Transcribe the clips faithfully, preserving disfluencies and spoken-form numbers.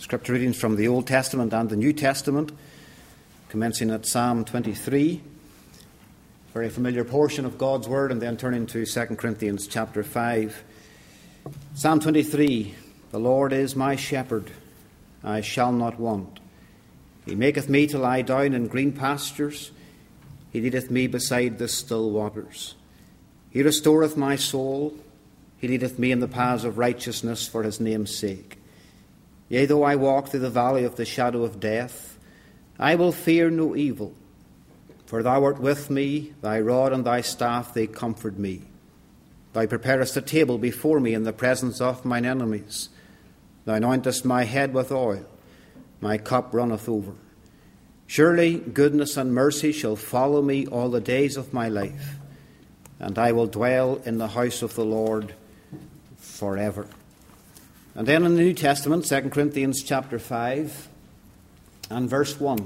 Scripture readings from the Old Testament and the New Testament, commencing at Psalm twenty-three, a very familiar portion of God's Word, and then turning to Second Corinthians chapter five. Psalm twenty-three, the Lord is my shepherd, I shall not want. He maketh me to lie down in green pastures, he leadeth me beside the still waters. He restoreth my soul, he leadeth me in the paths of righteousness for his name's sake. Yea, though I walk through the valley of the shadow of death, I will fear no evil. For thou art with me, thy rod and thy staff, they comfort me. Thou preparest a table before me in the presence of mine enemies. Thou anointest my head with oil, my cup runneth over. Surely goodness and mercy shall follow me all the days of my life, and I will dwell in the house of the Lord forever. And then in the New Testament, Second Corinthians chapter five and verse one.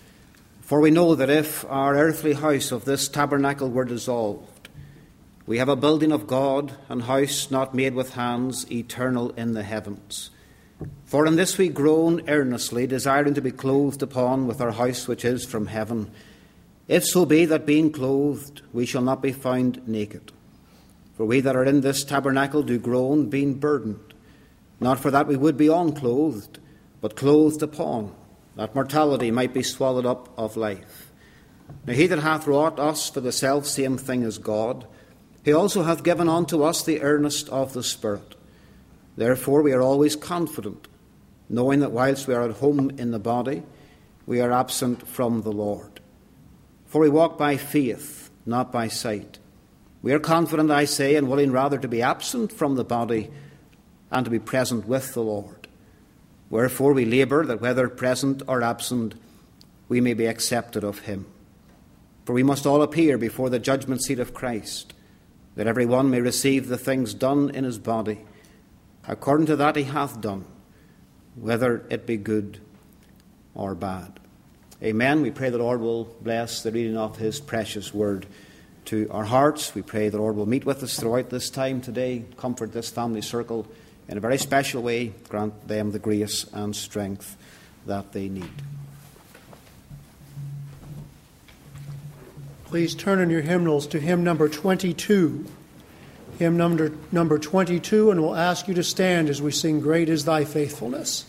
For we know that if our earthly house of this tabernacle were dissolved, we have a building of God, an house not made with hands, eternal in the heavens. For in this we groan earnestly, desiring to be clothed upon with our house which is from heaven, if so be that being clothed we shall not be found naked. For we that are in this tabernacle do groan, being burdened, not for that we would be unclothed, but clothed upon, that mortality might be swallowed up of life. Now he that hath wrought us for the selfsame thing as God, he also hath given unto us the earnest of the Spirit. Therefore we are always confident, knowing that whilst we are at home in the body, we are absent from the Lord. For we walk by faith, not by sight. We are confident, I say, and willing rather to be absent from the body and to be present with the Lord. Wherefore we labour that whether present or absent, we may be accepted of him. For we must all appear before the judgment seat of Christ, that every one may receive the things done in his body, according to that he hath done, whether it be good or bad. Amen. We pray the Lord will bless the reading of his precious word to our hearts. We pray the Lord will meet with us throughout this time today, comfort this family circle in a very special way, grant them the grace and strength that they need. Please turn in your hymnals to hymn number twenty-two. Hymn number, number twenty-two, and we'll ask you to stand as we sing Great is Thy Faithfulness.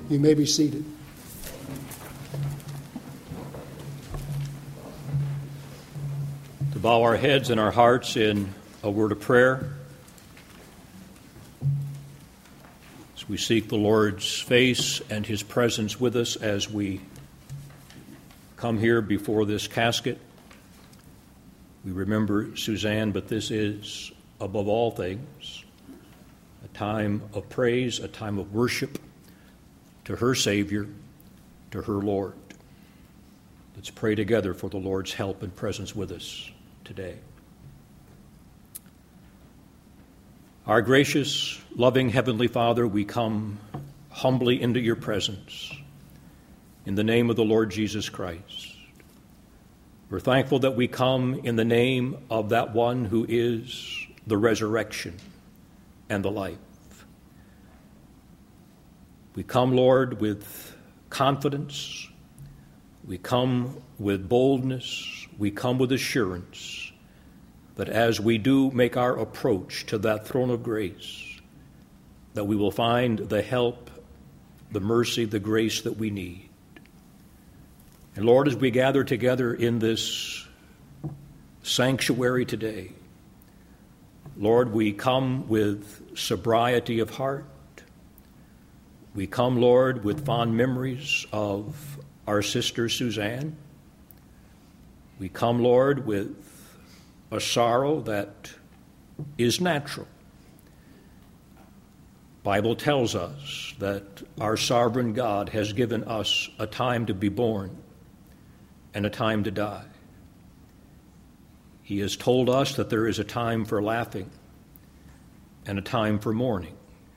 You may be seated. To bow our heads and our hearts in a word of prayer as we seek the Lord's face and His presence with us as we come here before this casket. We remember Suzanne, but this is, above all things, a time of praise, a time of worship to her Savior, to her Lord. Let's pray together for the Lord's help and presence with us today. Our gracious, loving Heavenly Father, we come humbly into your presence in the name of the Lord Jesus Christ. We're thankful that we come in the name of that one who is the resurrection and the life. We come, Lord, with confidence. We come with boldness. We come with assurance that as we do make our approach to that throne of grace, that we will find the help, the mercy, the grace that we need. And Lord, as we gather together in this sanctuary today, Lord, we come with sobriety of heart. We come, Lord, with fond memories of our sister Suzanne. We come, Lord, with a sorrow that is natural. The Bible tells us that our sovereign God has given us a time to be born and a time to die. He has told us that there is a time for laughing and a time for mourning.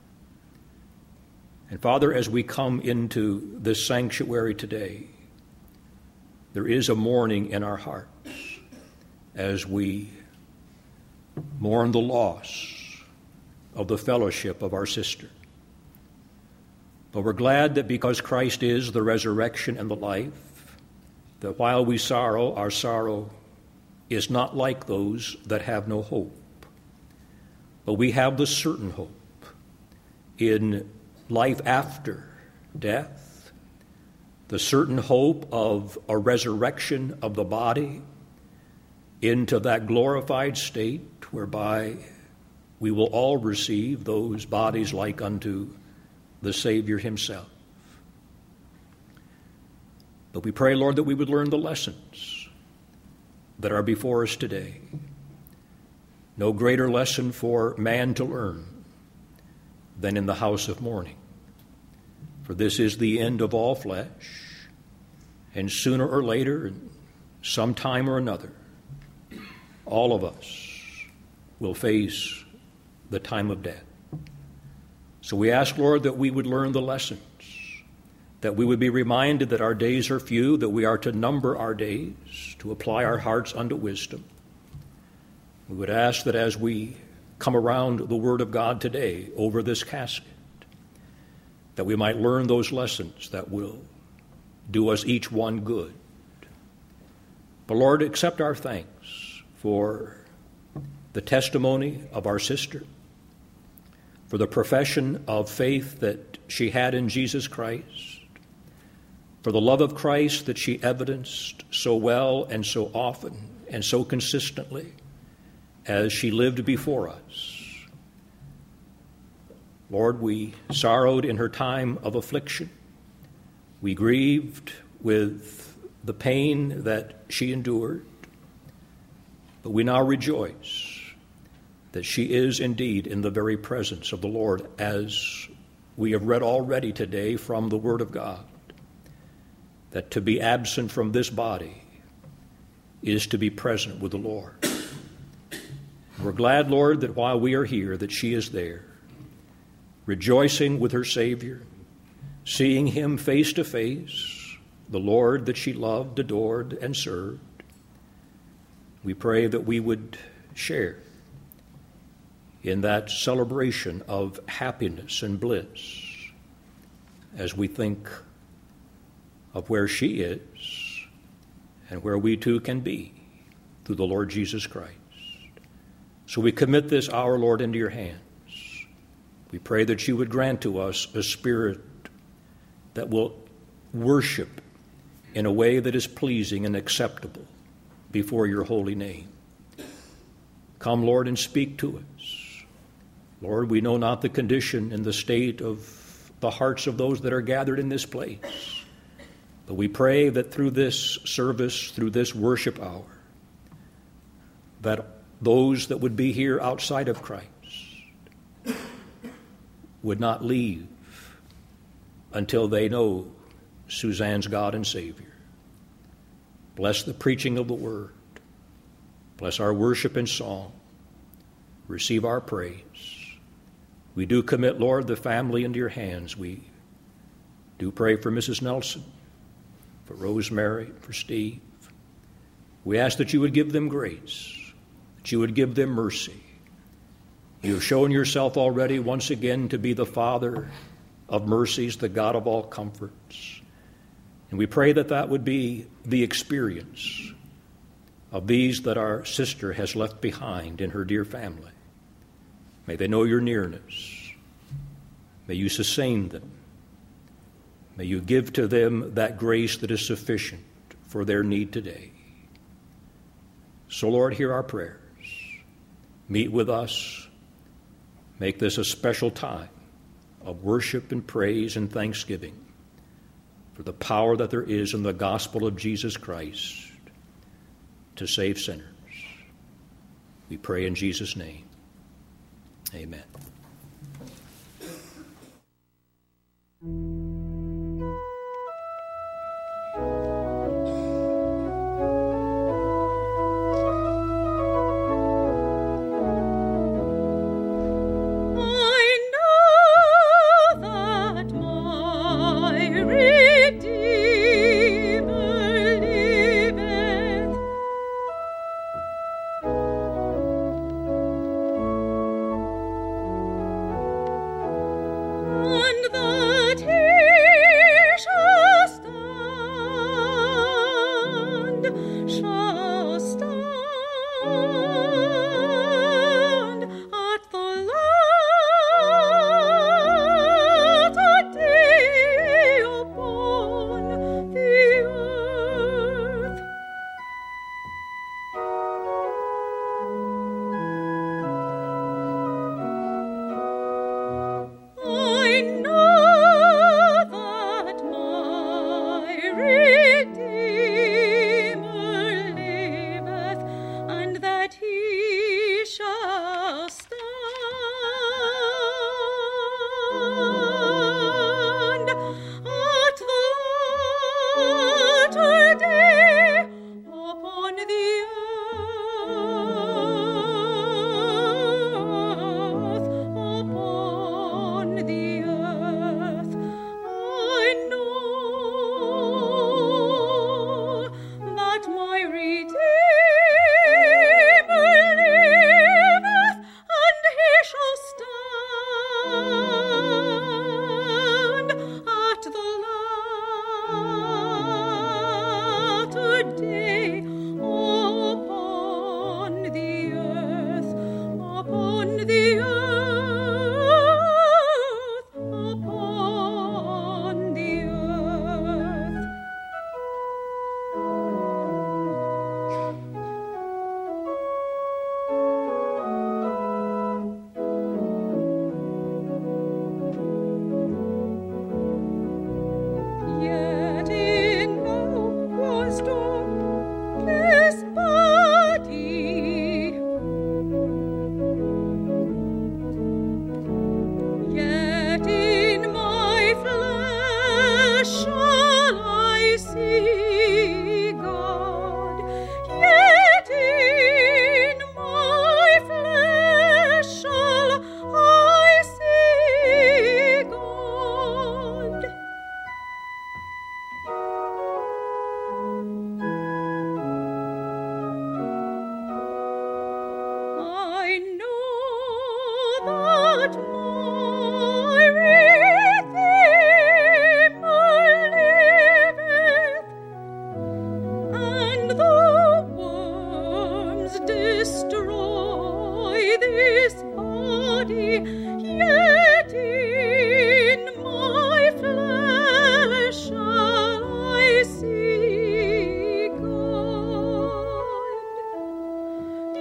And Father, as we come into this sanctuary today, there is a mourning in our hearts as we mourn the loss of the fellowship of our sister. But we're glad that because Christ is the resurrection and the life, that while we sorrow, our sorrow is not like those that have no hope. But we have the certain hope in life after death, the certain hope of a resurrection of the body into that glorified state whereby we will all receive those bodies like unto the Savior himself. But we pray, Lord, that we would learn the lessons that are before us today. No greater lesson for man to learn than in the house of mourning. For this is the end of all flesh, and sooner or later, some time or another, all of us will face the time of death. So we ask, Lord, that we would learn the lessons, that we would be reminded that our days are few, that we are to number our days, to apply our hearts unto wisdom. We would ask that as we come around the Word of God today over this casket, that we might learn those lessons that will do us each one good. But Lord, accept our thanks for the testimony of our sister, for the profession of faith that she had in Jesus Christ, for the love of Christ that she evidenced so well and so often and so consistently as she lived before us. Lord, we sorrowed in her time of affliction. We grieved with the pain that she endured. But we now rejoice that she is indeed in the very presence of the Lord, as we have read already today from the Word of God, that to be absent from this body is to be present with the Lord. We're glad, Lord, that while we are here, that she is there, rejoicing with her Savior, seeing him face to face, the Lord that she loved, adored, and served. We pray that we would share in that celebration of happiness and bliss as we think of where she is and where we too can be through the Lord Jesus Christ. So we commit this hour, Lord, into your hands. We pray that you would grant to us a spirit that will worship in a way that is pleasing and acceptable before your holy name. Come, Lord, and speak to us. Lord, we know not the condition and the state of the hearts of those that are gathered in this place, but we pray that through this service, through this worship hour, that those that would be here outside of Christ would not leave until they know Suzanne's God and Savior. Bless the preaching of the Word. Bless our worship and song. Receive our praise. We do commit, Lord, the family into your hands. We do pray for Missus Nelson, for Rosemary, for Steve. We ask that you would give them grace, that you would give them mercy. You have shown yourself already once again to be the Father of mercies, the God of all comforts. And we pray that that would be the experience of these that our sister has left behind in her dear family. May they know your nearness. May you sustain them. May you give to them that grace that is sufficient for their need today. So, Lord, hear our prayers. Meet with us. Make this a special time of worship and praise and thanksgiving for the power that there is in the gospel of Jesus Christ to save sinners. We pray in Jesus' name. Amen.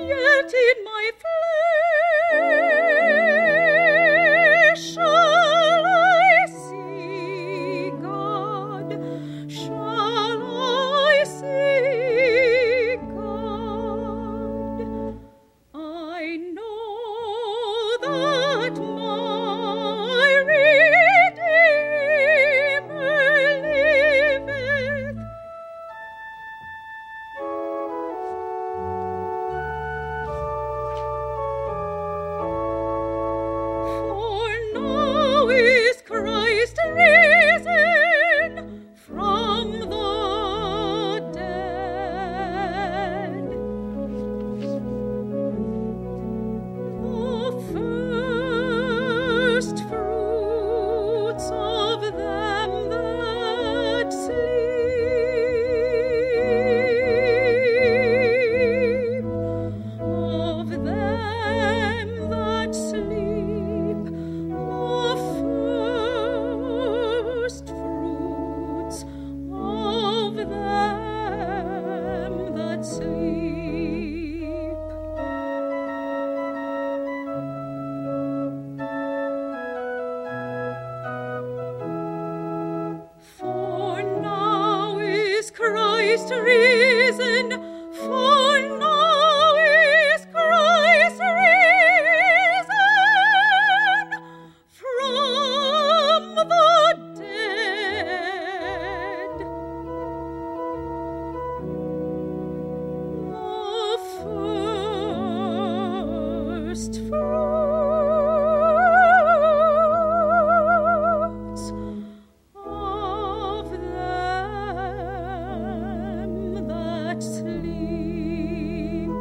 yet in my flesh shall I see God, shall I see God. I know that my Redeemer liveth. For now is Christ risen from the dead, the first fruits of them that sleep, of them that sleep, the first fruits of them that sleep. For now is Christ risen, for now is Christ risen from the dead. The first fruits of them that sleep.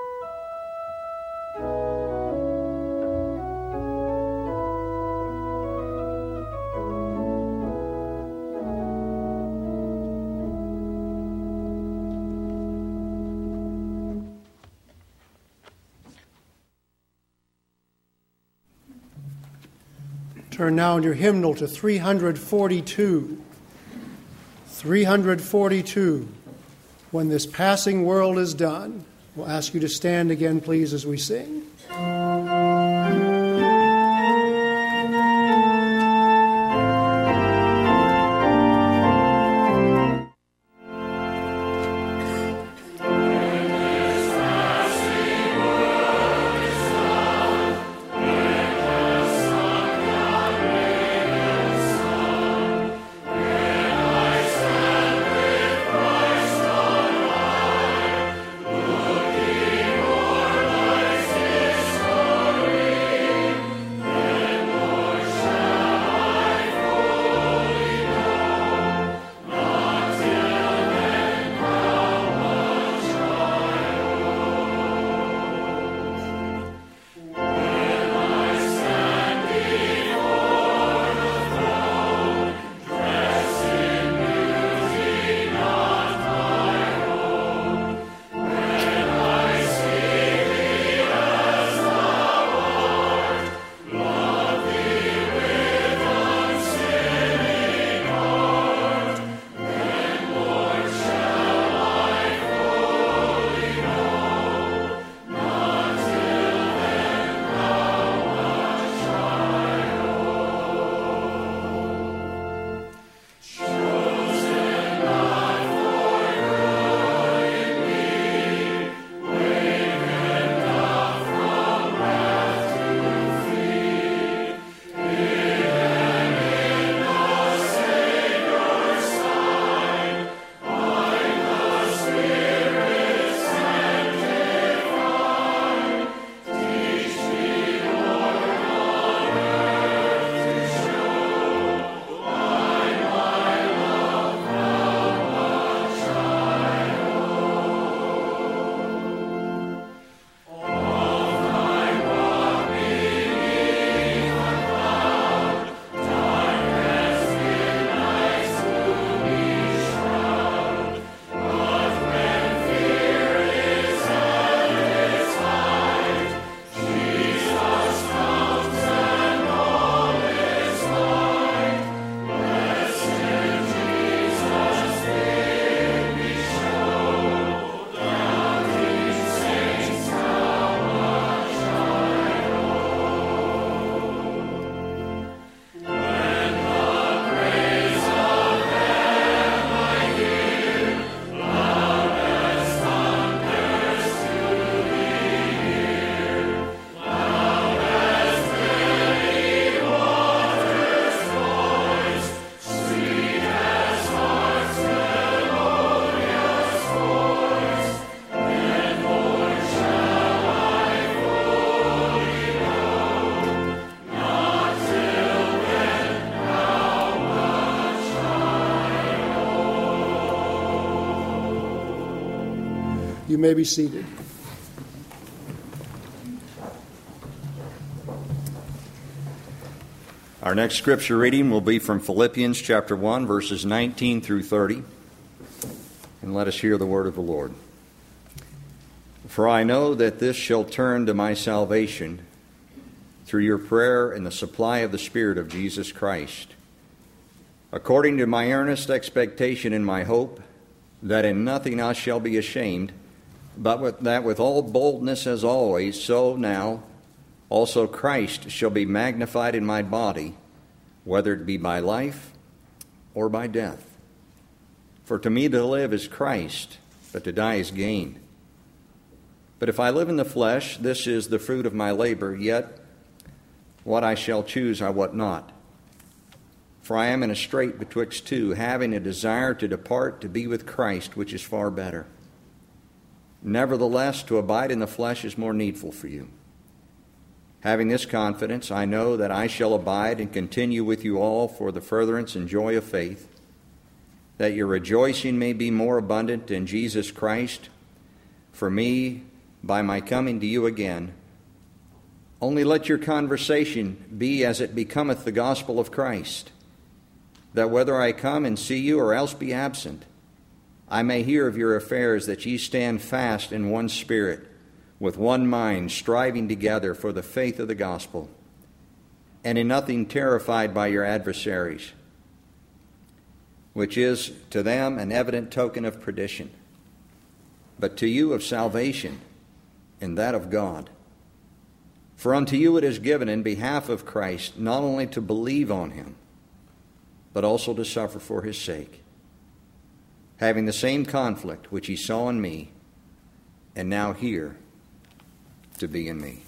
Turn now in your hymnal to three forty-two. three forty-two. When this passing world is done. We'll ask you to stand again, please, as we sing. Looking o'er thy You may be seated. Our next scripture reading will be from Philippians chapter one, verses nineteen through thirty. And let us hear the word of the Lord. For I know that this shall turn to my salvation through your prayer and the supply of the Spirit of Jesus Christ, according to my earnest expectation and my hope, that in nothing I shall be ashamed, but with, that with all boldness as always, so now also Christ shall be magnified in my body, whether it be by life or by death. For to me to live is Christ, but to die is gain. But if I live in the flesh, this is the fruit of my labor, yet what I shall choose I wot not. For I am in a strait betwixt two, having a desire to depart to be with Christ, which is far better. Nevertheless, to abide in the flesh is more needful for you. Having this confidence, I know that I shall abide and continue with you all for the furtherance and joy of faith, that your rejoicing may be more abundant in Jesus Christ, for me, by my coming to you again. Only let your conversation be as it becometh the gospel of Christ, that whether I come and see you or else be absent, I may hear of your affairs, that ye stand fast in one spirit, with one mind, striving together for the faith of the gospel, and in nothing terrified by your adversaries, which is to them an evident token of perdition, but to you of salvation, and that of God. For unto you it is given in behalf of Christ not only to believe on him, but also to suffer for his sake, having the same conflict which he saw in me, and now hear to be in me.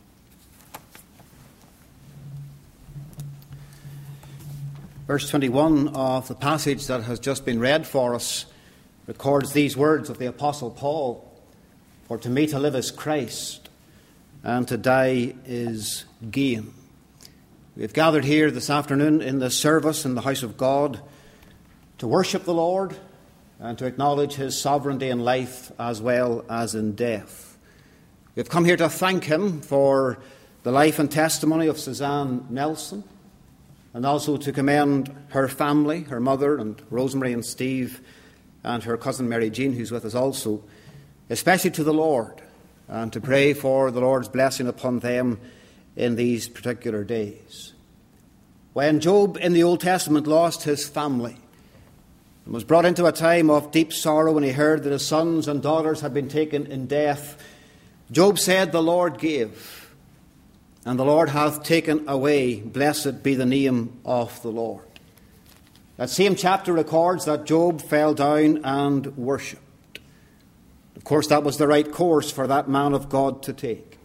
Verse twenty-one of the passage that has just been read for us records these words of the Apostle Paul: For to me to live is Christ, and to die is gain. We've gathered here this afternoon in the service in the house of God to worship the Lord and to acknowledge his sovereignty in life as well as in death. We've come here to thank him for the life and testimony of Suzanne Nelson, and also to commend her family, her mother and Rosemary and Steve, and her cousin Mary Jean, who's with us also, especially to the Lord, and to pray for the Lord's blessing upon them in these particular days. When Job in the Old Testament lost his family and was brought into a time of deep sorrow when he heard that his sons and daughters had been taken in death, Job said, The Lord gave, and the Lord hath taken away. Blessed be the name of the Lord. That same chapter records that Job fell down and worshipped. Of course, that was the right course for that man of God to take.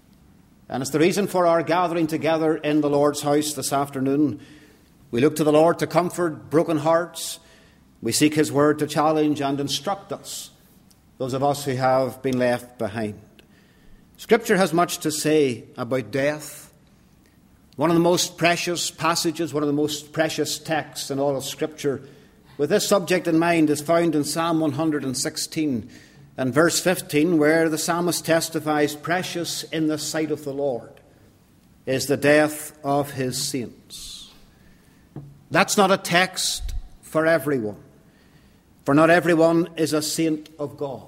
And it's the reason for our gathering together in the Lord's house this afternoon. We look to the Lord to comfort broken hearts. We seek his word to challenge and instruct us, those of us who have been left behind. Scripture has much to say about death. One of the most precious passages, one of the most precious texts in all of Scripture with this subject in mind is found in Psalm one hundred sixteen and verse fifteen, where the psalmist testifies, Precious in the sight of the Lord is the death of his saints. That's not a text for everyone, for not everyone is a saint of God.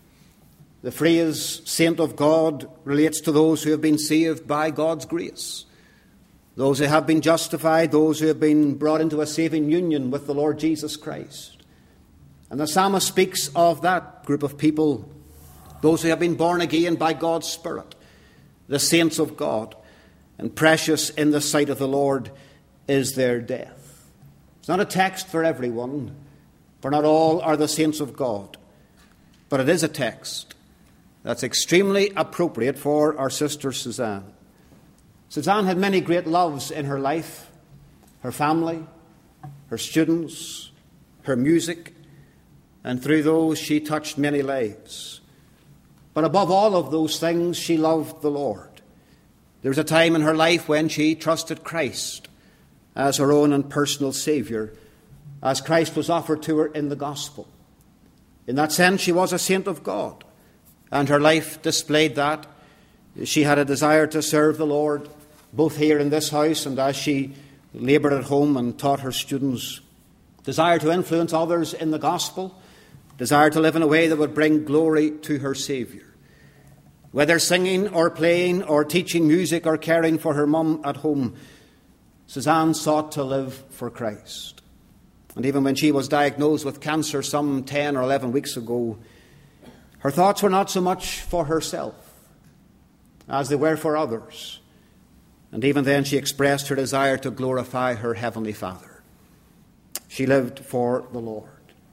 The phrase saint of God relates to those who have been saved by God's grace, those who have been justified, those who have been brought into a saving union with the Lord Jesus Christ. And the psalmist speaks of that group of people, those who have been born again by God's Spirit, the saints of God, and precious in the sight of the Lord is their death. It's not a text for everyone, for not all are the saints of God, but it is a text that's extremely appropriate for our sister Suzanne. Suzanne had many great loves in her life: her family, her students, her music, and through those she touched many lives. But above all of those things, she loved the Lord. There was a time in her life when she trusted Christ as her own and personal Saviour, as Christ was offered to her in the gospel. In that sense, she was a saint of God. and her life displayed that. She had a desire to serve the Lord, both here in this house and as she laboured at home and taught her students. Desire to influence others in the gospel. Desire to live in a way that would bring glory to her Saviour. Whether singing or playing or teaching music or caring for her mum at home, Suzanne sought to live for Christ. And even when she was diagnosed with cancer some ten or eleven weeks ago, her thoughts were not so much for herself as they were for others. And even then she expressed her desire to glorify her Heavenly Father. She lived for the Lord.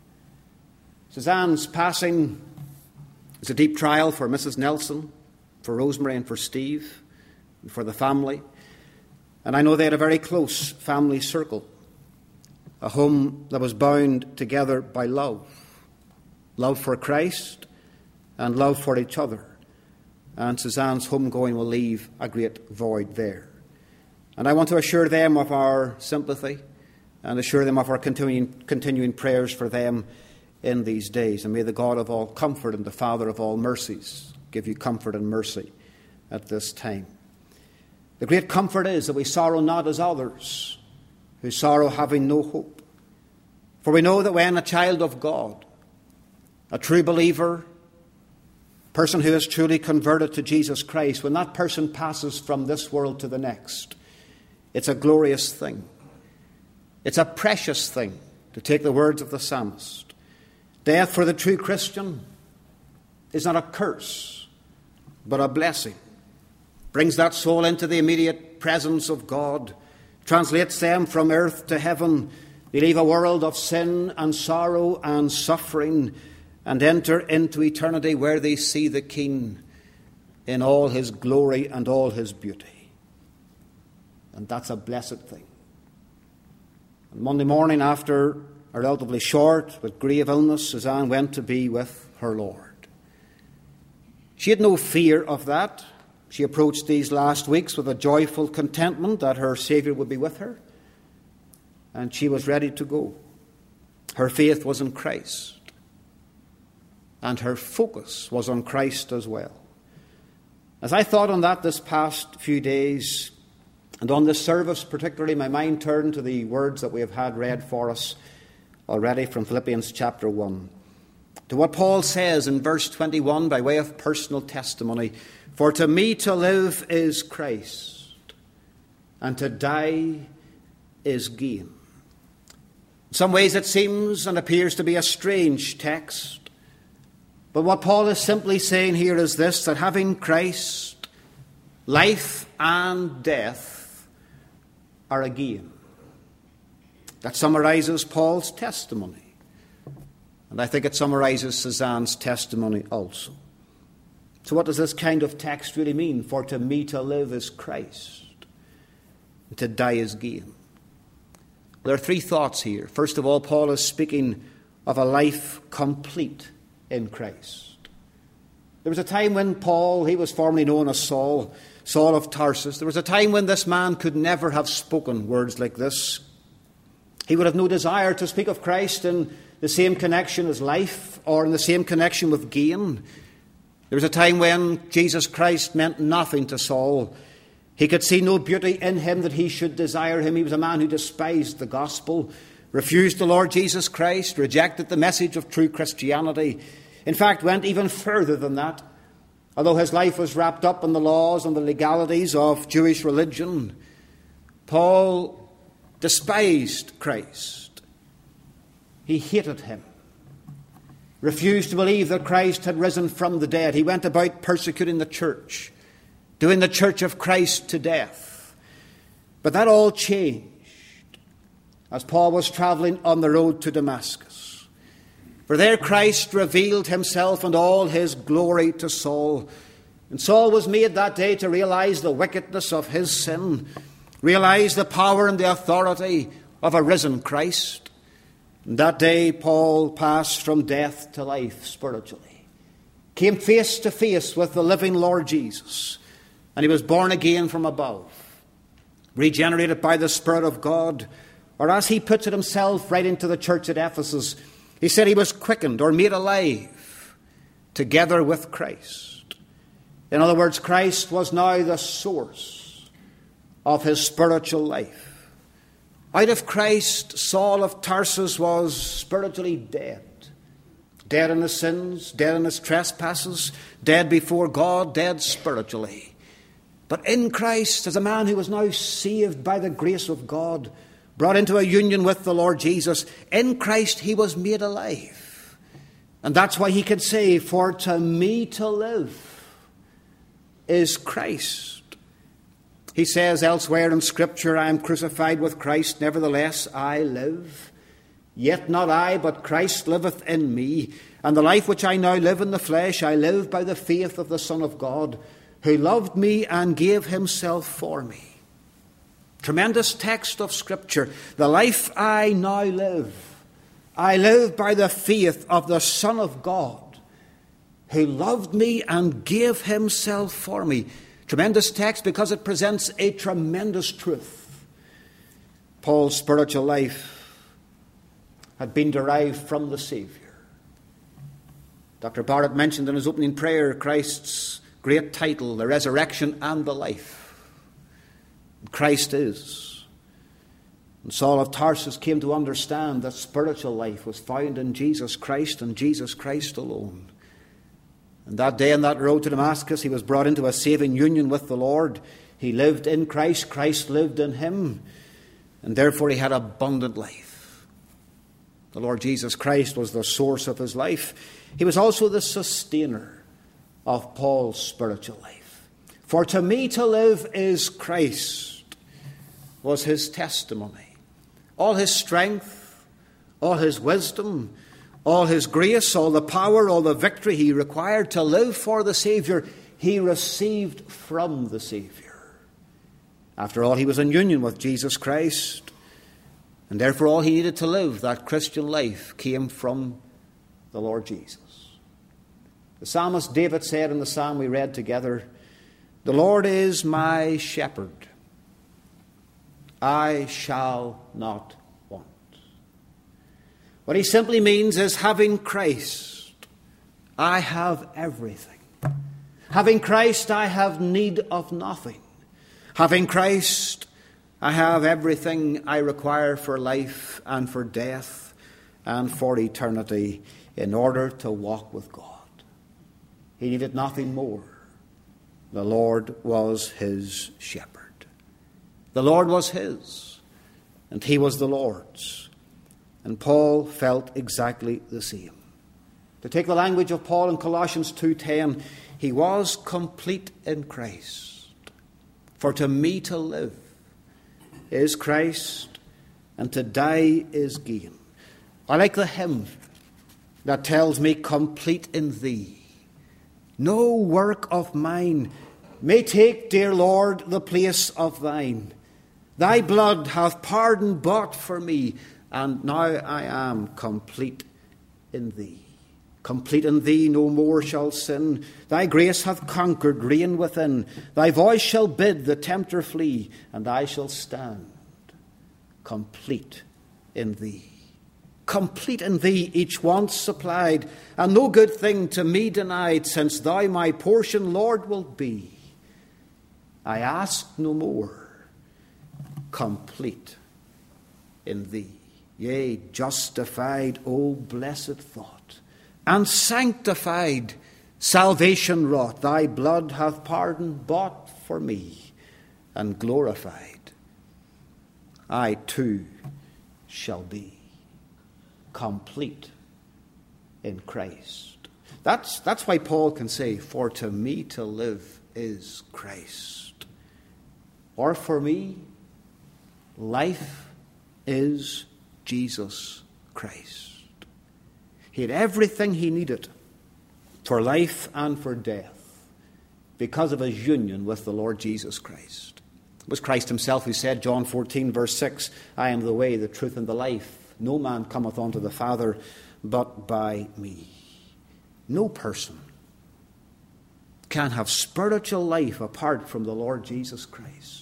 Suzanne's passing is a deep trial for Missus Nelson, for Rosemary and for Steve, and for the family. And I know they had a very close family circle, a home that was bound together by love. Love for Christ and love for each other. And Suzanne's homegoing will leave a great void there. And I want to assure them of our sympathy and assure them of our continuing, continuing prayers for them in these days. And may the God of all comfort and the Father of all mercies give you comfort and mercy at this time. The great comfort is that we sorrow not as others, who sorrow having no hope. For we know that when a child of God, a true believer, a person who is truly converted to Jesus Christ, when that person passes from this world to the next, it's a glorious thing. It's a precious thing, to take the words of the psalmist. Death for the true Christian is not a curse, but a blessing. Brings that soul into the immediate presence of God, translates them from earth to heaven. They leave a world of sin and sorrow and suffering and enter into eternity where they see the King in all his glory and all his beauty. And that's a blessed thing. And Monday morning, after a relatively short but grave illness, Suzanne went to be with her Lord. She had no fear of that. She approached these last weeks with a joyful contentment that her Saviour would be with her. And she was ready to go. Her faith was in Christ. And her focus was on Christ as well. As I thought on that this past few days, and on this service particularly, my mind turned to the words that we have had read for us already from Philippians chapter one. To what Paul says in verse twenty-one by way of personal testimony, "For to me to live is Christ, and to die is gain." In some ways it seems and appears to be a strange text. But what Paul is simply saying here is this, that having Christ, life and death are a gain. That summarizes Paul's testimony. And I think it summarizes Suzanne's testimony also. So what does this kind of text really mean? For to me to live is Christ, and to die is gain. There are three thoughts here. First of all, Paul is speaking of a life complete in Christ. There was a time when Paul, he was formerly known as Saul, Saul of Tarsus. There was a time when this man could never have spoken words like this. He would have no desire to speak of Christ in the same connection as life or in the same connection with gain. There was a time when Jesus Christ meant nothing to Saul. He could see no beauty in him that he should desire him. He was a man who despised the gospel, refused the Lord Jesus Christ, rejected the message of true Christianity. In fact, went even further than that. Although his life was wrapped up in the laws and the legalities of Jewish religion, Paul despised Christ. He hated him. Refused to believe that Christ had risen from the dead. He went about persecuting the church, doing the church of Christ to death. But that all changed as Paul was travelling on the road to Damascus. For there Christ revealed himself and all his glory to Saul. And Saul was made that day to realize the wickedness of his sin, realize the power and the authority of a risen Christ. And that day Paul passed from death to life spiritually, came face to face with the living Lord Jesus, and he was born again from above, regenerated by the Spirit of God. Or as he puts it himself right into the church at Ephesus, he said he was quickened or made alive together with Christ. In other words, Christ was now the source of his spiritual life. Out of Christ, Saul of Tarsus was spiritually dead. Dead in his sins, dead in his trespasses, dead before God, dead spiritually. But in Christ, as a man who was now saved by the grace of God, brought into a union with the Lord Jesus, in Christ he was made alive. And that's why he could say, "For to me to live is Christ." He says elsewhere in Scripture, "I am crucified with Christ, nevertheless I live. Yet not I, but Christ liveth in me. And the life which I now live in the flesh, I live by the faith of the Son of God, who loved me and gave himself for me." Tremendous text of Scripture. The life I now live, I live by the faith of the Son of God, who loved me and gave himself for me. Tremendous text because it presents a tremendous truth. Paul's spiritual life had been derived from the Saviour. Doctor Barrett mentioned in his opening prayer Christ's great title, the resurrection and the life. Christ is. And Saul of Tarsus came to understand that spiritual life was found in Jesus Christ and Jesus Christ alone. And that day on that road to Damascus, he was brought into a saving union with the Lord. He lived in Christ, Christ lived in him, and therefore he had abundant life. The Lord Jesus Christ was the source of his life. He was also the sustainer of Paul's spiritual life. "For to me to live is Christ," was his testimony. All his strength, all his wisdom, all his grace, all the power, all the victory he required to live for the Saviour, he received from the Saviour. After all, he was in union with Jesus Christ. And therefore all he needed to live, that Christian life, came from the Lord Jesus. The psalmist David said in the psalm we read together, "The Lord is my shepherd. I shall not want." What he simply means is, having Christ, I have everything. Having Christ, I have need of nothing. Having Christ, I have everything I require for life and for death and for eternity in order to walk with God. He needed nothing more. The Lord was his shepherd. The Lord was his, and he was the Lord's. And Paul felt exactly the same. To take the language of Paul in Colossians two ten, he was complete in Christ. "For to me to live is Christ, and to die is gain." I like the hymn that tells me, "Complete in thee. No work of mine may take, dear Lord, the place of thine. Thy blood hath pardon bought for me, and now I am complete in thee. Complete in thee, no more shall sin. Thy grace hath conquered, reign within. Thy voice shall bid the tempter flee, and I shall stand complete in thee. Complete in thee, each want supplied, and no good thing to me denied, since thou my portion, Lord, wilt be. I ask no more. Complete in thee. Yea, justified, O blessed thought, and sanctified, salvation wrought. Thy blood hath pardon bought for me, and glorified I too shall be complete in Christ. That's, that's why Paul can say, "For to me to live is Christ." Or for me, life is Jesus Christ. He had everything he needed for life and for death because of his union with the Lord Jesus Christ. It was Christ himself who said, John fourteen, verse six, "I am the way, the truth, and the life. No man cometh unto the Father but by me." No person can have spiritual life apart from the Lord Jesus Christ.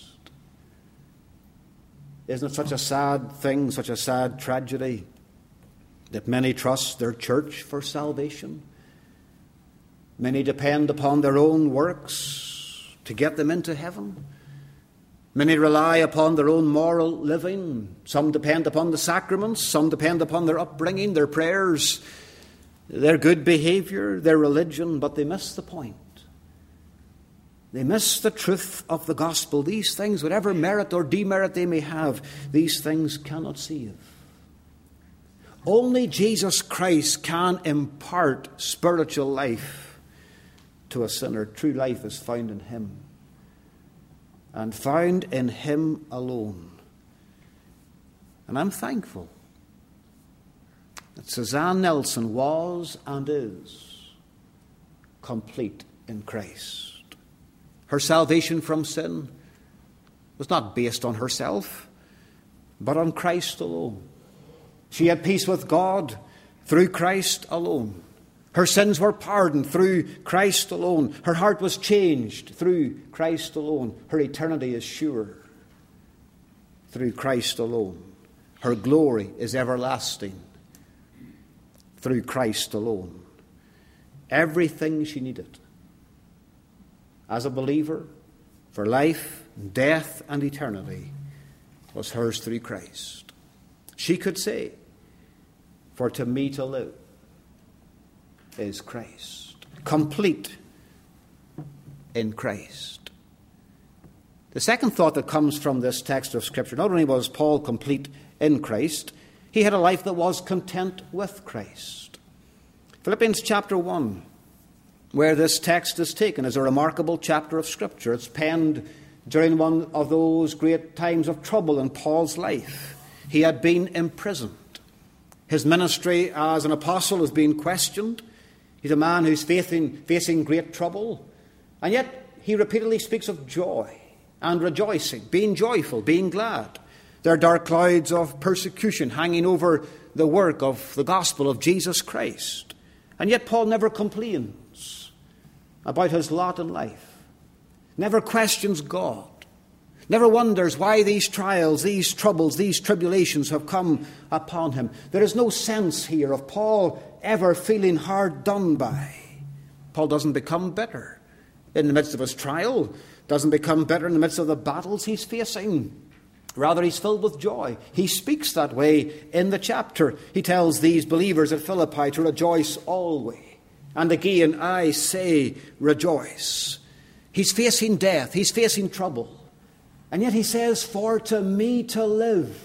Isn't it such a sad thing, such a sad tragedy, that many trust their church for salvation? Many depend upon their own works to get them into heaven. Many rely upon their own moral living. Some depend upon the sacraments. Some depend upon their upbringing, their prayers, their good behavior, their religion, but they miss the point. They miss the truth of the gospel. These things, whatever merit or demerit they may have, these things cannot save. Only Jesus Christ can impart spiritual life to a sinner. True life is found in Him, and found in Him alone. And I'm thankful that Suzanne Nelson was and is complete in Christ. Her salvation from sin was not based on herself, but on Christ alone. She had peace with God through Christ alone. Her sins were pardoned through Christ alone. Her heart was changed through Christ alone. Her eternity is sure through Christ alone. Her glory is everlasting through Christ alone. Everything she needed as a believer for life, death, and eternity was hers through Christ. She could say, "For to me to live is Christ." Complete in Christ. The second thought that comes from this text of Scripture, not only was Paul complete in Christ, he had a life that was content with Christ. Philippians chapter one, where this text is taken, is a remarkable chapter of Scripture. It's penned during one of those great times of trouble in Paul's life. He had been imprisoned. His ministry as an apostle has been questioned. He's a man who's facing, facing great trouble. And yet he repeatedly speaks of joy and rejoicing, being joyful, being glad. There are dark clouds of persecution hanging over the work of the gospel of Jesus Christ. And yet Paul never complains about his lot in life, never questions God, never wonders why these trials, these troubles, these tribulations have come upon him. There is no sense here of Paul ever feeling hard done by. Paul doesn't become bitter in the midst of his trial, doesn't become bitter in the midst of the battles he's facing. Rather, he's filled with joy. He speaks that way in the chapter. He tells these believers at Philippi to rejoice always. And again, I say rejoice. He's facing death. He's facing trouble. And yet he says, "For to me to live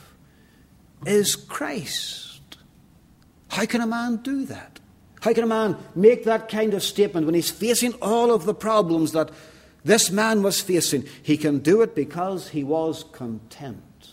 is Christ." How can a man do that? How can a man make that kind of statement when he's facing all of the problems that this man was facing? He can do it because he was content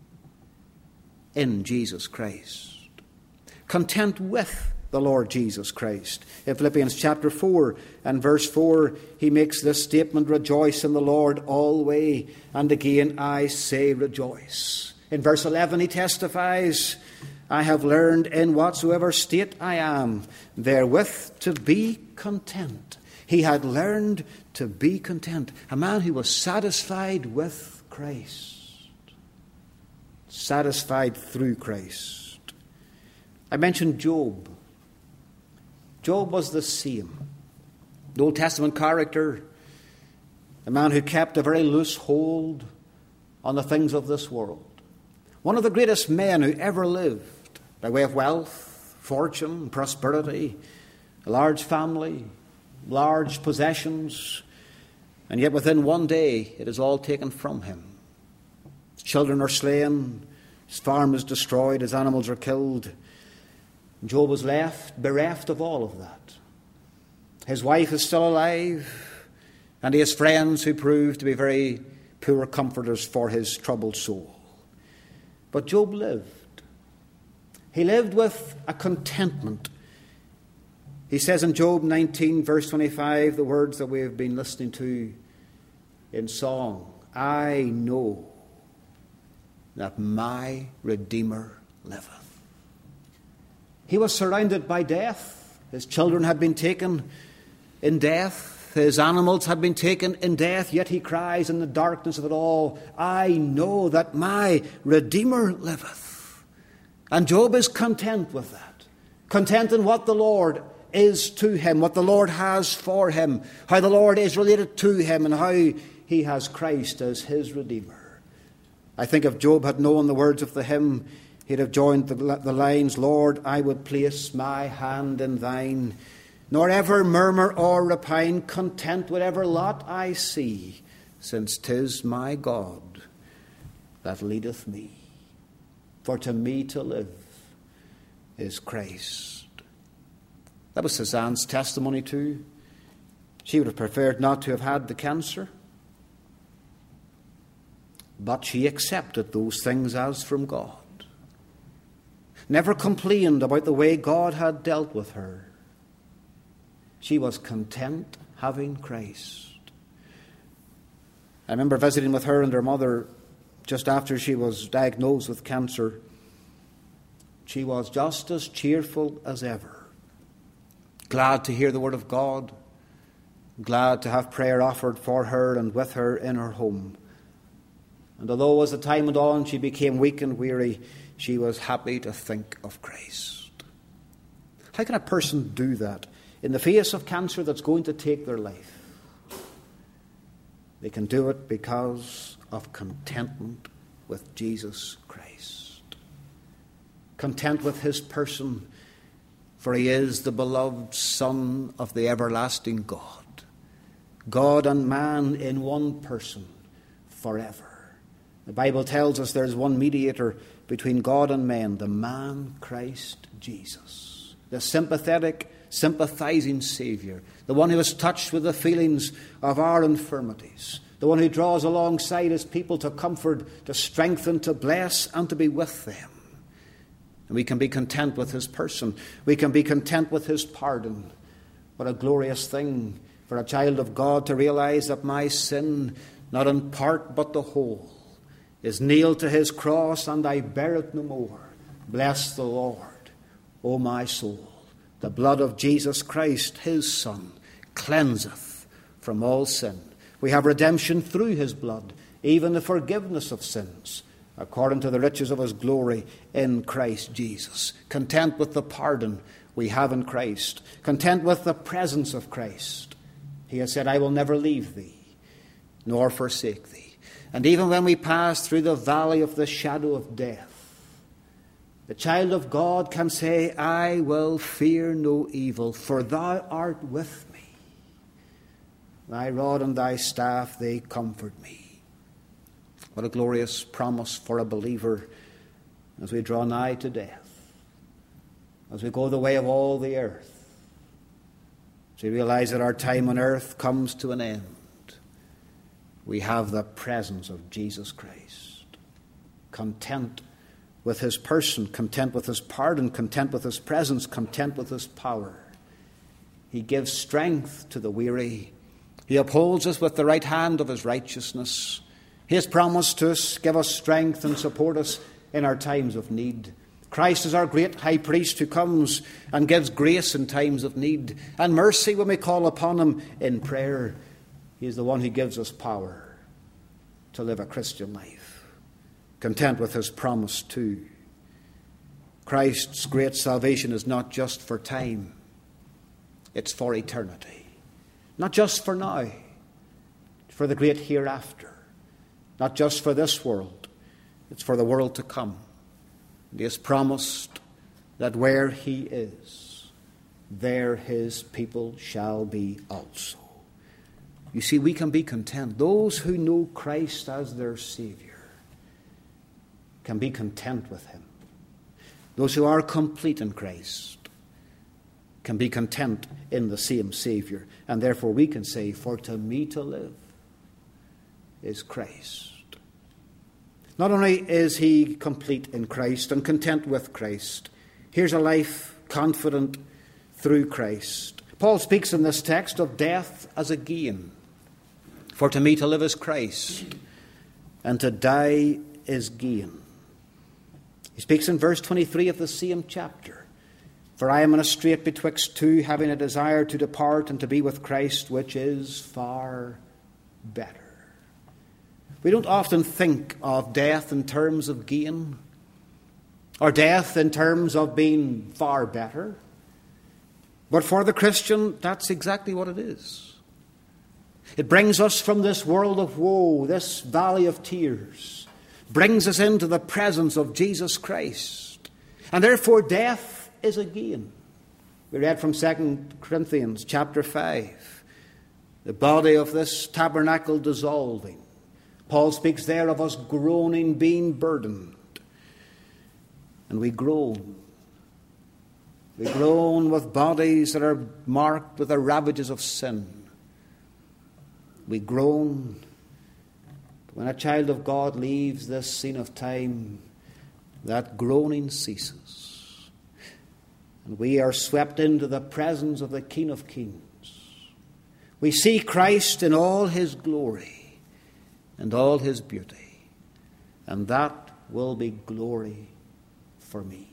in Jesus Christ. Content with the Lord Jesus Christ. In Philippians chapter four and verse four, he makes this statement, "Rejoice in the Lord always, and again I say rejoice." In verse eleven he testifies, "I have learned in whatsoever state I am, therewith to be content." He had learned to be content. A man who was satisfied with Christ. Satisfied through Christ. I mentioned Job. Job was the same. The Old Testament character, a man who kept a very loose hold on the things of this world. One of the greatest men who ever lived, by way of wealth, fortune, prosperity, a large family, large possessions, and yet within one day it is all taken from him. His children are slain, his farm is destroyed, his animals are killed. Job was left bereft of all of that. His wife is still alive, and he has friends who prove to be very poor comforters for his troubled soul. But Job lived. He lived with a contentment. He says in Job nineteen, verse twenty-five, the words that we have been listening to in song, "I know that my Redeemer liveth." He was surrounded by death. His children had been taken in death. His animals had been taken in death. Yet he cries in the darkness of it all, "I know that my Redeemer liveth." And Job is content with that. Content in what the Lord is to him, what the Lord has for him, how the Lord is related to him, and how he has Christ as his Redeemer. I think if Job had known the words of the hymn, he'd have joined the, the lines, Lord, I would place my hand in thine, nor ever murmur or repine, content whatever lot I see, since 'tis my God that leadeth me. For to me to live is Christ. That was Suzanne's testimony too. She would have preferred not to have had the cancer, but she accepted those things as from God. Never complained about the way God had dealt with her. She was content having Christ. I remember visiting with her and her mother just after she was diagnosed with cancer. She was just as cheerful as ever. Glad to hear the word of God. Glad to have prayer offered for her and with her in her home. And although as the time went on she became weak and weary, she was happy to think of Christ. How can a person do that in the face of cancer that's going to take their life? They can do it because of contentment with Jesus Christ. Content with his person, for he is the beloved Son of the everlasting God. God and man in one person forever. The Bible tells us there's one mediator between God and men, the man Christ Jesus. The sympathetic, sympathizing Saviour. The one who is touched with the feelings of our infirmities. The one who draws alongside his people to comfort, to strengthen, to bless, and to be with them. And we can be content with his person. We can be content with his pardon. What a glorious thing for a child of God to realize that my sin, not in part but the whole, is nailed to his cross, and I bear it no more. Bless the Lord, O my soul. The blood of Jesus Christ, his Son, cleanseth from all sin. We have redemption through his blood, even the forgiveness of sins, according to the riches of his glory in Christ Jesus. Content with the pardon we have in Christ. Content with the presence of Christ. He has said, I will never leave thee, nor forsake thee. And even when we pass through the valley of the shadow of death, the child of God can say, I will fear no evil, for thou art with me. Thy rod and thy staff, they comfort me. What a glorious promise for a believer as we draw nigh to death, as we go the way of all the earth, as we realize that our time on earth comes to an end. We have the presence of Jesus Christ. Content with his person, content with his pardon, content with his presence, content with his power. He gives strength to the weary. He upholds us with the right hand of his righteousness. He has promised to us, give us strength and support us in our times of need. Christ is our great high priest who comes and gives grace in times of need and mercy when we call upon him in prayer. He is the one who gives us power to live a Christian life. Content with his promise too. Christ's great salvation is not just for time. It's for eternity. Not just for now. For the great hereafter. Not just for this world. It's for the world to come. And he has promised that where he is, there his people shall be also. You see, we can be content. Those who know Christ as their Saviour can be content with him. Those who are complete in Christ can be content in the same Saviour. And therefore we can say, for to me to live is Christ. Not only is he complete in Christ and content with Christ, here's a life confident through Christ. Paul speaks in this text of death as a gain. For to me to live is Christ, and to die is gain. He speaks in verse twenty-three of the same chapter. For I am in a strait betwixt two, having a desire to depart and to be with Christ, which is far better. We don't often think of death in terms of gain, or death in terms of being far better. But for the Christian, that's exactly what it is. It brings us from this world of woe, this valley of tears, brings us into the presence of Jesus Christ. And therefore death is a gain. We read from Second Corinthians chapter five, the body of this tabernacle dissolving. Paul speaks there of us groaning, being burdened. And we groan. We groan with bodies that are marked with the ravages of sin. We groan. When a child of God leaves this scene of time, that groaning ceases. And we are swept into the presence of the King of Kings. We see Christ in all his glory and all his beauty. And that will be glory for me.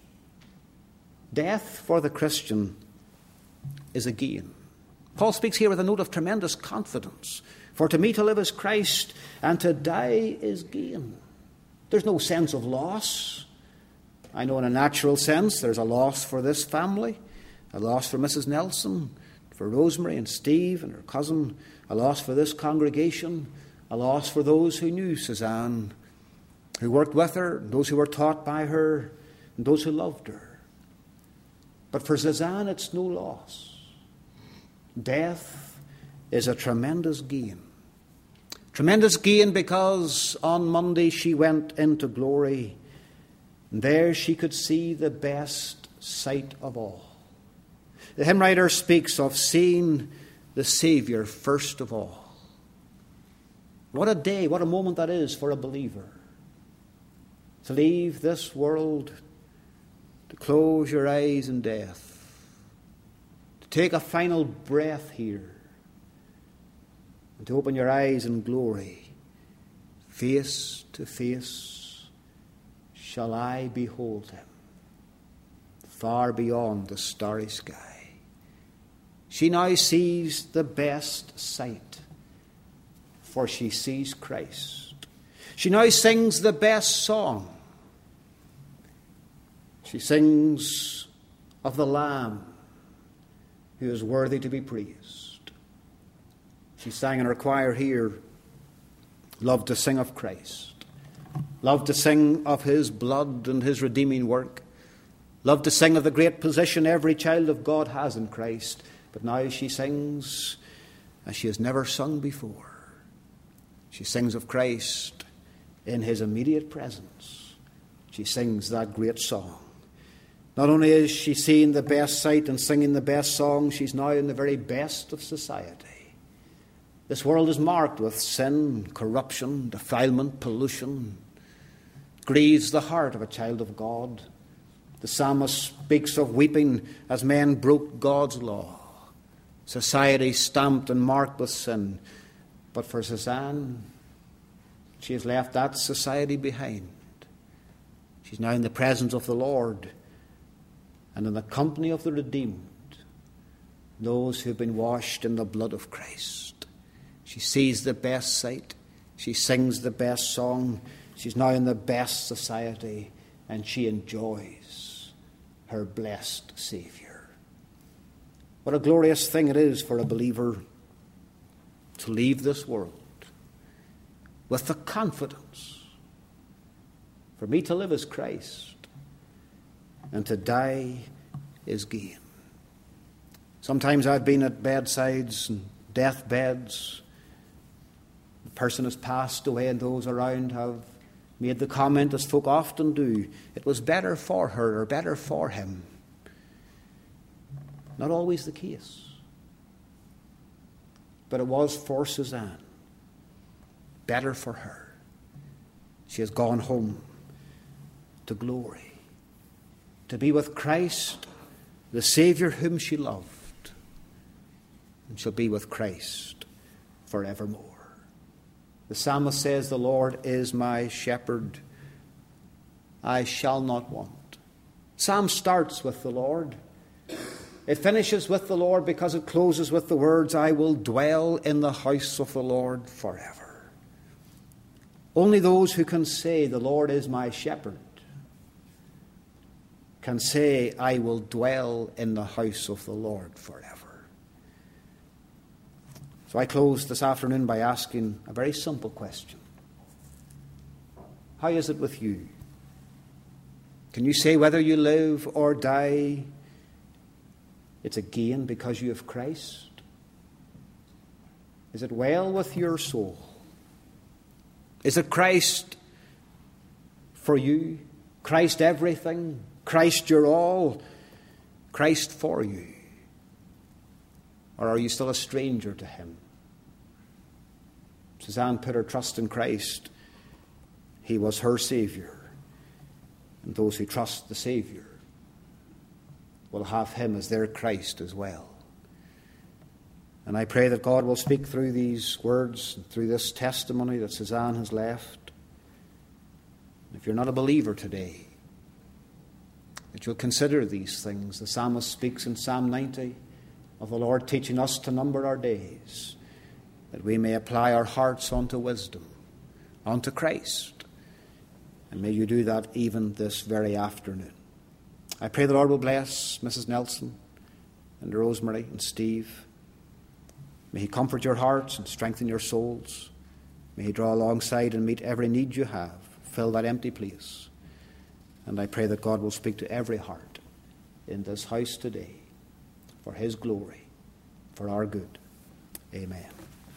Death for the Christian is a gain. Paul speaks here with a note of tremendous confidence. For to me to live is Christ, and to die is gain. There's no sense of loss. I know in a natural sense there's a loss for this family, a loss for Missus Nelson, for Rosemary and Steve and her cousin, a loss for this congregation, a loss for those who knew Suzanne, who worked with her, those who were taught by her, and those who loved her. But for Suzanne, it's no loss. Death is a tremendous gain. Tremendous gain because on Monday she went into glory, and there she could see the best sight of all. The hymn writer speaks of seeing the Saviour first of all. What a day, what a moment that is for a believer. To leave this world, to close your eyes in death, to take a final breath here, and to open your eyes in glory. Face to face shall I behold him, far beyond the starry sky. She now sees the best sight, for she sees Christ. She now sings the best song. She sings of the Lamb who is worthy to be praised. She sang in her choir here, loved to sing of Christ, loved to sing of his blood and his redeeming work, loved to sing of the great position every child of God has in Christ. But now she sings as she has never sung before. She sings of Christ in his immediate presence. She sings that great song. Not only is she seeing the best sight and singing the best song, she's now in the very best of society. This world is marked with sin, corruption, defilement, pollution. It grieves the heart of a child of God. The psalmist speaks of weeping as men broke God's law. Society stamped and marked with sin. But for Suzanne, she has left that society behind. She's now in the presence of the Lord and in the company of the redeemed, those who have been washed in the blood of Christ. She sees the best sight. She sings the best song. She's now in the best society, and she enjoys her blessed Saviour. What a glorious thing it is for a believer to leave this world with the confidence. For me to live is Christ, and to die is gain. Sometimes I've been at bedsides and deathbeds. The person has passed away, and those around have made the comment, as folk often do, it was better for her or better for him. Not always the case. But it was for Suzanne. Better for her. She has gone home to glory, to be with Christ, the Saviour whom she loved, and shall be with Christ forevermore. The psalmist says, the Lord is my shepherd, I shall not want. Psalm starts with the Lord. It finishes with the Lord because it closes with the words, I will dwell in the house of the Lord forever. Only those who can say, the Lord is my shepherd, can say, I will dwell in the house of the Lord forever. So I close this afternoon by asking a very simple question. How is it with you? Can you say whether you live or die, it's a gain because you have Christ? Is it well with your soul? Is it Christ for you? Christ everything? Christ your all? Christ for you? Or are you still a stranger to him? Suzanne put her trust in Christ. He was her Saviour. And those who trust the Saviour will have him as their Christ as well. And I pray that God will speak through these words, through this testimony that Suzanne has left. If you're not a believer today, that you'll consider these things. The psalmist speaks in Psalm ninety of the Lord teaching us to number our days, that we may apply our hearts unto wisdom, unto Christ. And may you do that even this very afternoon. I pray the Lord will bless Missus Nelson and Rosemary and Steve. May he comfort your hearts and strengthen your souls. May he draw alongside and meet every need you have. Fill that empty place. And I pray that God will speak to every heart in this house today for his glory, for our good. Amen.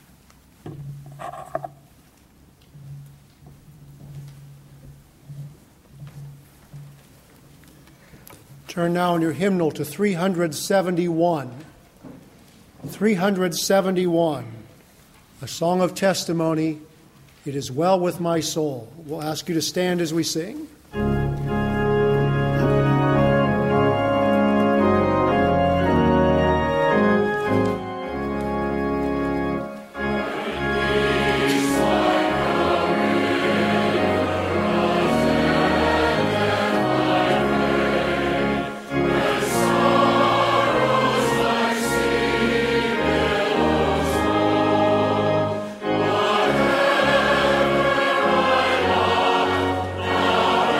Turn now in your hymnal to three seventy-one. three seventy-one, a song of testimony. It is well with my soul. We'll ask you to stand as we sing. Thank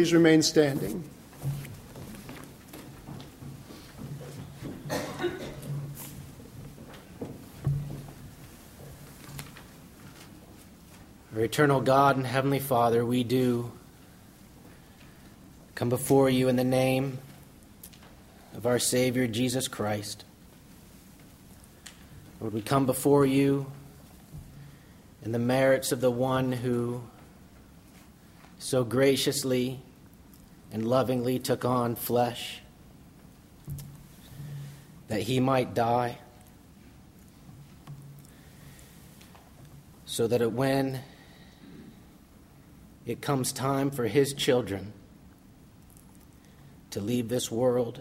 please remain standing. Our eternal God and Heavenly Father, we do come before you in the name of our Savior, Jesus Christ. Lord, we come before you in the merits of the one who so graciously and lovingly took on flesh that he might die, so that it, when it comes time for his children to leave this world,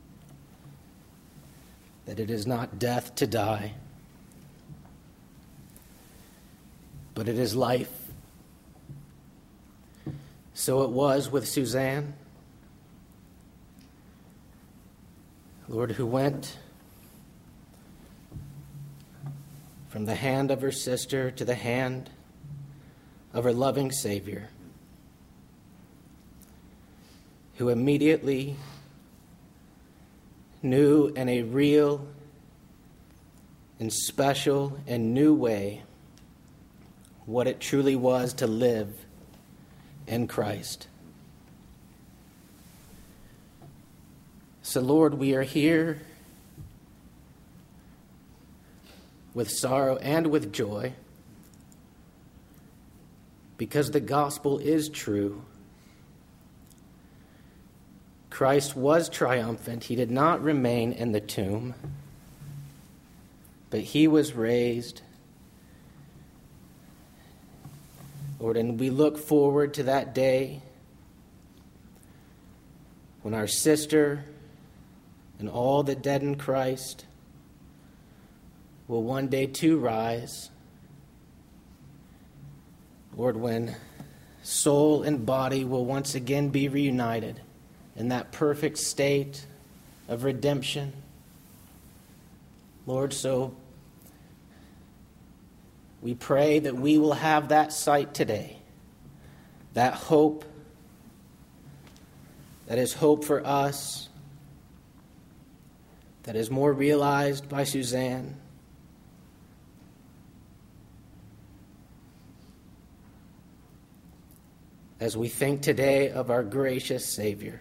that it is not death to die, but it is life. So it was with Suzanne, Lord, who went from the hand of her sister to the hand of her loving Savior, who immediately knew in a real and special and new way what it truly was to live in Christ. So, Lord, we are here with sorrow and with joy, because the gospel is true. Christ was triumphant. He did not remain in the tomb, but he was raised. Lord, and we look forward to that day when our sister and all the dead in Christ will one day too rise. Lord, when soul and body will once again be reunited in that perfect state of redemption. Lord, so we pray that we will have that sight today, that hope that is hope for us, that is more realized by Suzanne. As we think today of our gracious Savior.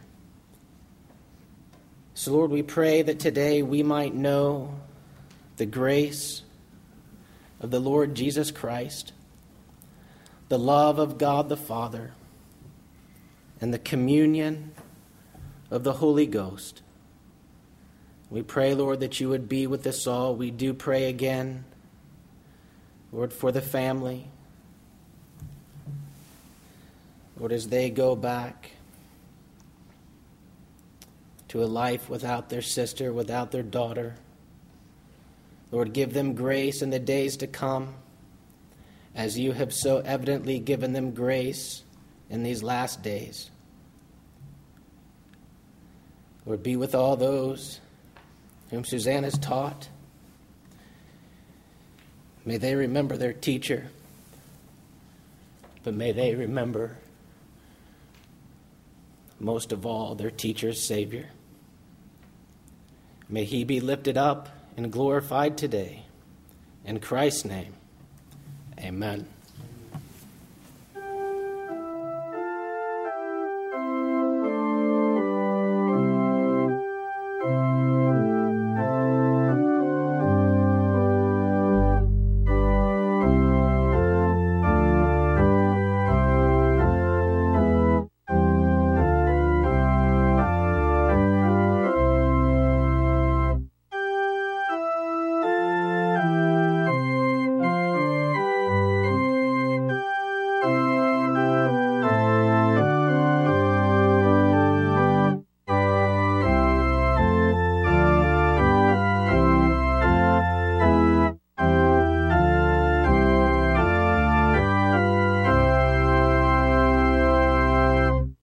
So, Lord, we pray that today we might know the grace of the Lord Jesus Christ, the love of God the Father, and the communion of the Holy Ghost. We pray, Lord, that you would be with us all. We do pray again, Lord, for the family. Lord, as they go back to a life without their sister, without their daughter, Lord, give them grace in the days to come, as you have so evidently given them grace in these last days. Lord, be with all those whom Suzanne has taught. May they remember their teacher, but may they remember, most of all, their teacher's Savior. May he be lifted up and glorified today. In Christ's name, amen.